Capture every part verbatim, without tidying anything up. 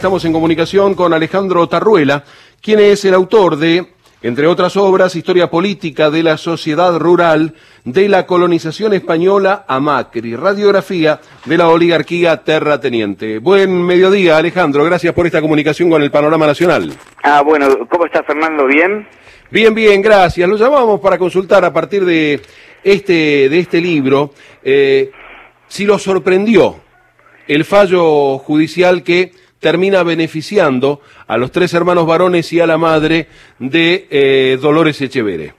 Estamos en comunicación con Alejandro Tarruela, quien es el autor de, entre otras obras, Historia política de la sociedad rural, de la colonización española a Macri, radiografía de la oligarquía terrateniente. Buen mediodía, Alejandro, gracias por esta comunicación con el Panorama Nacional. Ah, bueno, ¿cómo está, Fernando? ¿Bien? Bien, bien, gracias. Lo llamamos para consultar a partir de este, de este libro, eh, si lo sorprendió el fallo judicial que termina beneficiando a los tres hermanos varones y a la madre de eh, Dolores Echeverre.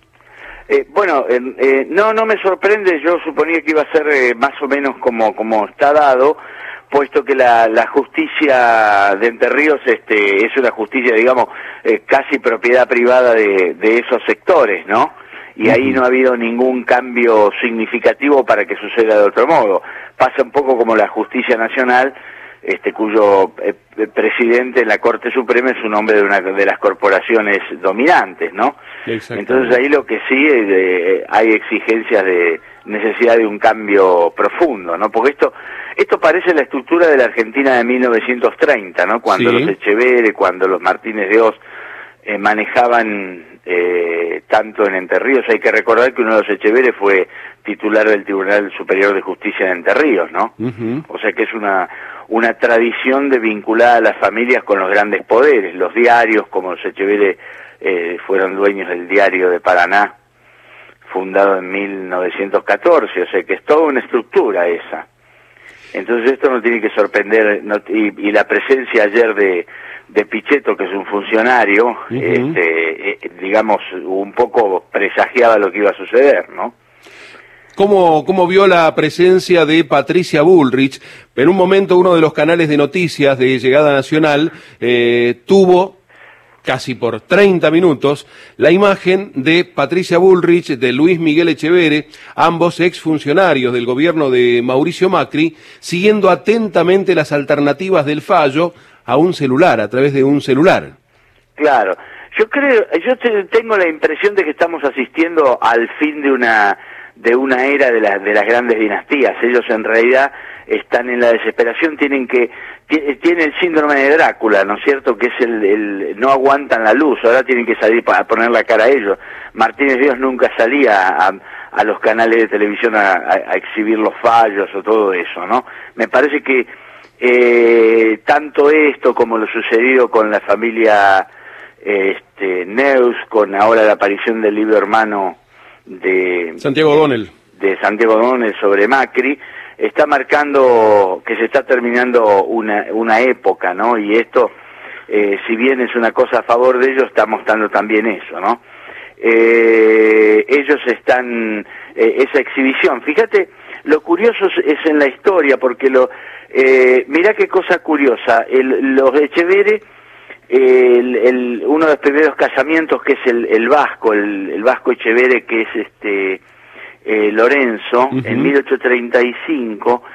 Eh, bueno, eh, eh, no, no me sorprende. Yo suponía que iba a ser eh, más o menos como, como está dado, puesto que la, la justicia de Entre Ríos este, es una justicia, digamos, eh, casi propiedad privada de, de esos sectores, ¿no? Y ahí no ha habido ningún cambio significativo para que suceda de otro modo. Pasa un poco como la justicia nacional, este cuyo eh, presidente en la Corte Suprema es un hombre de una de las corporaciones dominantes, ¿no? Entonces ahí lo que sí eh, hay exigencias de necesidad de un cambio profundo, ¿no? Porque esto esto parece la estructura de la Argentina de mil novecientos treinta, ¿no? Cuando sí. los Echeverre, cuando los Martínez de Hoz eh, manejaban eh, tanto en Entre Ríos. Hay que recordar que uno de los Echeverre fue titular del Tribunal Superior de Justicia de Entre Ríos, ¿no? Uh-huh. O sea que es una una tradición de vincular a las familias con los grandes poderes. Los diarios, como los Echeverre eh, fueron dueños del Diario de Paraná, fundado en mil novecientos catorce, o sea que es toda una estructura esa. Entonces esto no tiene que sorprender, no, y, y la presencia ayer de, de Pichetto, que es un funcionario, uh-huh. este, eh, digamos, un poco presagiaba lo que iba a suceder, ¿no? ¿Cómo, ¿Cómo vio la presencia de Patricia Bullrich? En un momento uno de los canales de noticias de Llegada Nacional eh, tuvo, casi por treinta minutos, la imagen de Patricia Bullrich, de Luis Miguel Echeverre, ambos exfuncionarios del gobierno de Mauricio Macri, siguiendo atentamente las alternativas del fallo a un celular, a través de un celular. Claro, yo creo, yo te, tengo la impresión de que estamos asistiendo al fin de una de una era de, la, de las grandes dinastías. Ellos en realidad están en la desesperación, tienen que tienen el síndrome de Drácula, ¿no es cierto? Que es el, el no aguantan la luz, ahora tienen que salir para poner la cara a ellos. Martínez de Hoz nunca salía a, a los canales de televisión a, a, a exhibir los fallos o todo eso, ¿no? Me parece que eh, tanto esto como lo sucedido con la familia este, Neus, con ahora la aparición del libro hermano de Santiago O'Donnell de Santiago O'Donnell sobre Macri, está marcando que se está terminando una una época, ¿no? Y esto, eh, si bien es una cosa a favor de ellos, está mostrando también eso, ¿no? Eh, ellos están, eh, esa exhibición, fíjate, lo curioso es en la historia, porque lo, eh, mirá qué cosa curiosa, el, los Echeverre, El, el, uno de los primeros casamientos, que es el, el vasco, el, el vasco Echeverre, que es este eh, Lorenzo, uh-huh. en mil ochocientos treinta y cinco,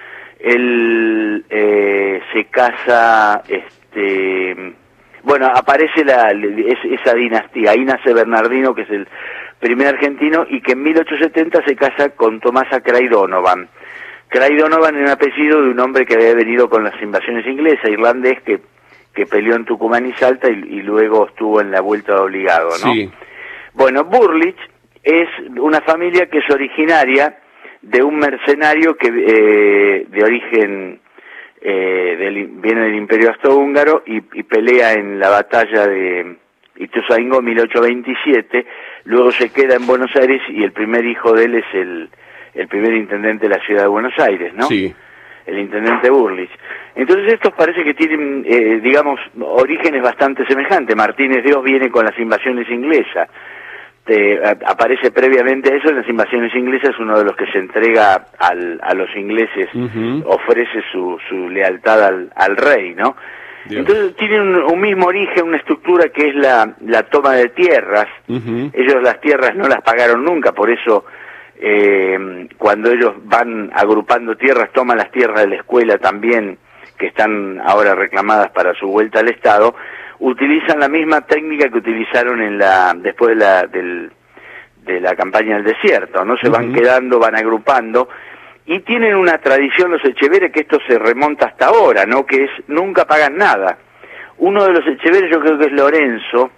él eh, se casa, este, bueno, aparece la, es, esa dinastía, ahí nace Bernardino, que es el primer argentino, y que en mil ochocientos setenta se casa con Tomasa Craig Donovan. Craig Donovan era un apellido de un hombre que había venido con las invasiones inglesas, irlandés, que que peleó en Tucumán y Salta y, y luego estuvo en la vuelta de obligado, ¿no? Sí. Bueno, Bullrich es una familia que es originaria de un mercenario que eh, de origen eh, del, viene del Imperio Austrohúngaro y, y pelea en la batalla de Ituzaingó mil ochocientos veintisiete, luego se queda en Buenos Aires y el primer hijo de él es el, el primer intendente de la ciudad de Buenos Aires, ¿no? Sí. El intendente Bullrich. Entonces estos parece que tienen, eh, digamos, orígenes bastante semejantes. Martínez de Hoz viene con las invasiones inglesas. Eh, aparece previamente a eso en las invasiones inglesas, uno de los que se entrega al, a los ingleses, uh-huh. ofrece su, su lealtad al, al rey, ¿no? Dios. Entonces tienen un, un mismo origen, una estructura que es la, la toma de tierras. Uh-huh. Ellos las tierras no las pagaron nunca, por eso Eh, cuando ellos van agrupando tierras, toman las tierras de la escuela también, que están ahora reclamadas para su vuelta al Estado, utilizan la misma técnica que utilizaron en la después de la, del, de la campaña del desierto, ¿no? Se van uh-huh. quedando, van agrupando, Y tienen una tradición los Echeverre que esto se remonta hasta ahora, ¿no? Que es, nunca pagan nada. Uno de los Echeverre, yo creo que es Lorenzo,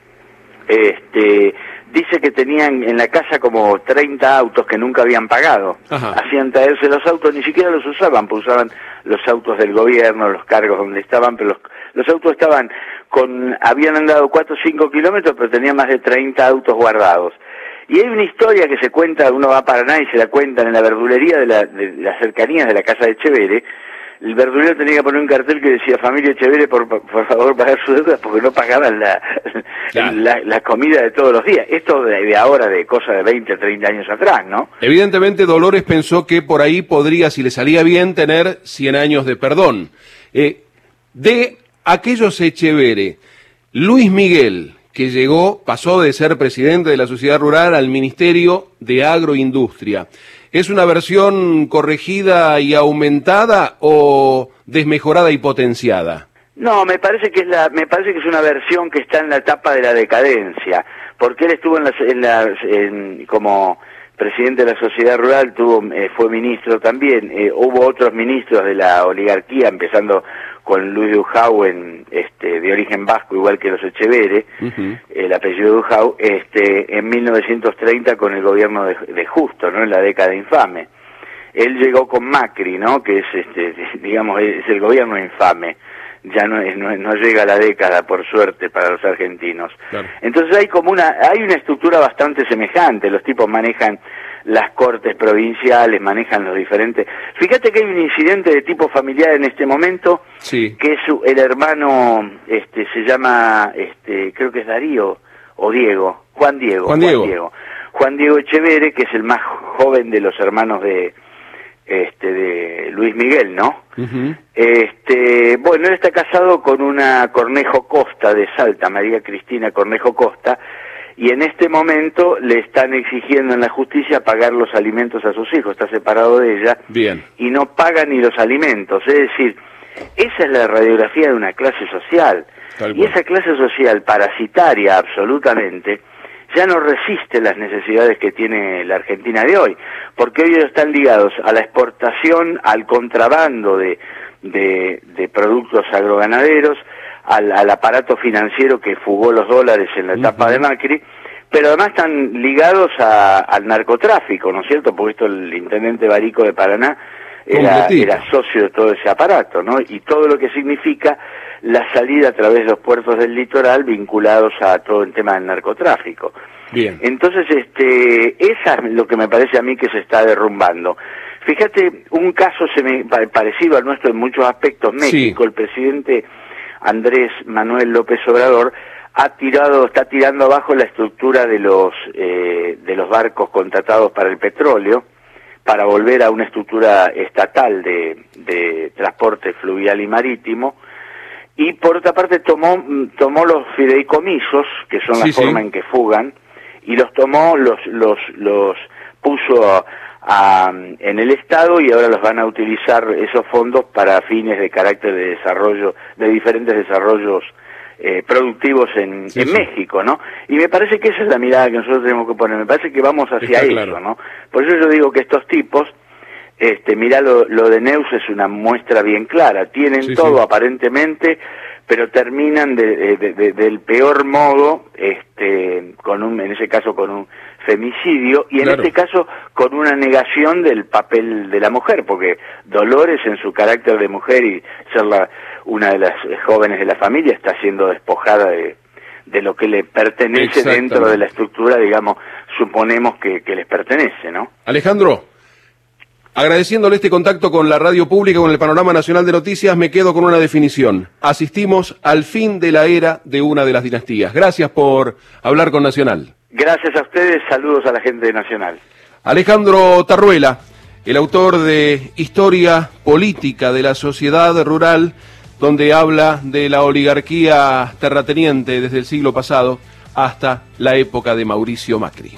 este, dice que tenían en la casa como treinta autos que nunca habían pagado. Ajá. Hacían traerse los autos, ni siquiera los usaban, pues usaban los autos del gobierno, los cargos donde estaban, pero los, los autos estaban con, habían andado cuatro o cinco kilómetros, pero tenían más de treinta autos guardados. Y hay una historia que se cuenta, uno va a Paraná y se la cuentan en la verdulería de, la, de las cercanías de la casa de Echeverre. El verdulero tenía que poner un cartel que decía: familia Echeverre, por, por favor pagar sus deudas, porque no pagaban la, claro. la, la comida de todos los días. Esto de, de ahora, de cosas de veinte, treinta años atrás, ¿no? Evidentemente Dolores pensó que por ahí podría, si le salía bien, tener cien años de perdón. Eh, de aquellos Echeverre, Luis Miguel, que llegó, pasó de ser presidente de la Sociedad Rural al Ministerio de Agroindustria. ¿Es una versión corregida y aumentada o desmejorada y potenciada? No, me parece que es la, me parece que es una versión que está en la etapa de la decadencia, porque él estuvo en la, en la en, como presidente de la Sociedad Rural, tuvo, eh, fue ministro también, eh, hubo otros ministros de la oligarquía, empezando con Luis Dujau, este, de origen vasco, igual que los Echeverre, uh-huh. el apellido Dujau, este, en mil novecientos treinta con el gobierno de, de Justo, ¿no? En la década infame. Él llegó con Macri, ¿no? Que es, este, digamos, es el gobierno infame. Ya no, es, no, no llega a la década, por suerte, para los argentinos. Claro. Entonces hay como una, hay una estructura bastante semejante. Los tipos manejan las cortes provinciales, manejan los diferentes. Fíjate que hay un incidente de tipo familiar en este momento, sí. que es el hermano, este, se llama, este, creo que es Darío o Diego, Juan Diego, Juan Diego, Juan Diego, Juan Diego Echeverre, que es el más joven de los hermanos de, este, de Luis Miguel, ¿no? Uh-huh. Este, bueno, él está casado con una Cornejo Costa de Salta, María Cristina Cornejo Costa. Y en este momento le están exigiendo en la justicia pagar los alimentos a sus hijos, está separado de ella. Bien. Y no paga ni los alimentos, es decir, esa es la radiografía de una clase social. Tal y cual. Esa clase social parasitaria absolutamente ya no resiste las necesidades que tiene la Argentina de hoy, porque hoy ellos están ligados a la exportación, al contrabando de, de, de productos agroganaderos, Al, al aparato financiero que fugó los dólares en la etapa uh-huh. de Macri, pero además están ligados a, al narcotráfico, ¿no es cierto? Porque esto el intendente Barico de Paraná era, era socio de todo ese aparato, ¿no? Y todo lo que significa la salida a través de los puertos del litoral vinculados a todo el tema del narcotráfico. Bien. Entonces, este, esa es lo que me parece a mí que se está derrumbando. Fíjate, un caso semi, parecido al nuestro en muchos aspectos, México, sí. el presidente Andrés Manuel López Obrador ha tirado, está tirando abajo la estructura de los eh, de los barcos contratados para el petróleo, para volver a una estructura estatal de, de transporte fluvial y marítimo, y por otra parte tomó tomó los fideicomisos, que son sí, la forma sí. en que fugan, y los tomó, los los los puso a, en el Estado, y ahora los van a utilizar esos fondos para fines de carácter de desarrollo, de diferentes desarrollos eh, productivos en, sí, en sí. México, ¿no? Y me parece que esa es la mirada que nosotros tenemos que poner, me parece que vamos hacia Está eso, claro. ¿no? Por eso yo digo que estos tipos, este, mirá, lo, lo de Neus es una muestra bien clara, tienen sí, todo sí. aparentemente, pero terminan de, de, de, del peor modo, este, con un, en ese caso con un femicidio, y en claro. este caso con una negación del papel de la mujer, porque Dolores, en su carácter de mujer y ser la, una de las jóvenes de la familia, está siendo despojada de, de lo que le pertenece dentro de la estructura, digamos, suponemos que, que les pertenece, ¿no? Alejandro, agradeciéndole este contacto con la radio pública, con el Panorama Nacional de Noticias, me quedo con una definición. Asistimos al fin de la era de una de las dinastías. Gracias por hablar con Nacional. Gracias a ustedes, saludos a la gente de Nacional. Alejandro Tarruela, el autor de Historia Política de la Sociedad Rural, donde habla de la oligarquía terrateniente desde el siglo pasado hasta la época de Mauricio Macri.